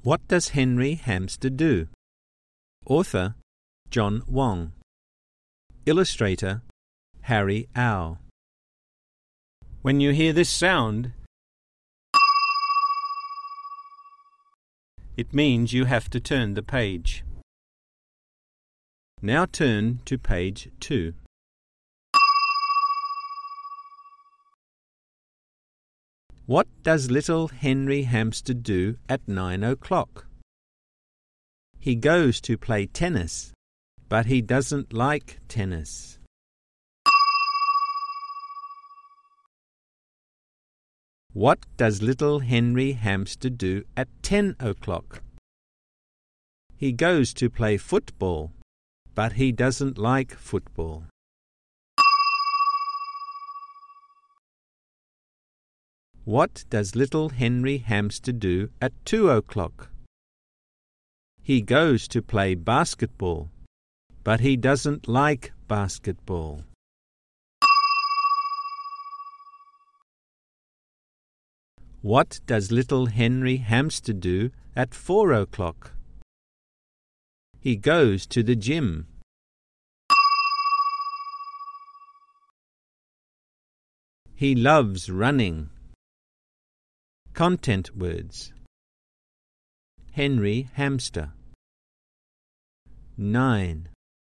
What does Henry Hamster do? Author John Wong. Illustrator Harry Au. When you hear this sound, it means you have to turn the page. Now turn to page 2. What does little Henry Hamster do at 9 o'clock? He goes to play tennis, but he doesn't like tennis. What does little Henry Hamster do at 10 o'clock? He goes to play football, but he doesn't like football. What does little Henry Hamster do at 2 o'clock? He goes to play basketball, but he doesn't like basketball. What does little Henry Hamster do at 4 o'clock? He goes to the gym. He loves running. Content words. Henry Hamster. 9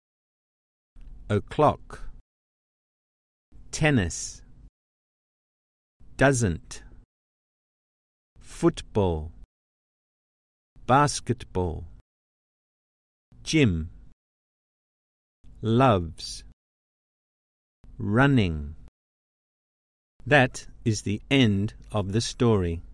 o'clock. Tennis. Doesn't. Football. Basketball. Gym. Loves. Running. That is the end of the story.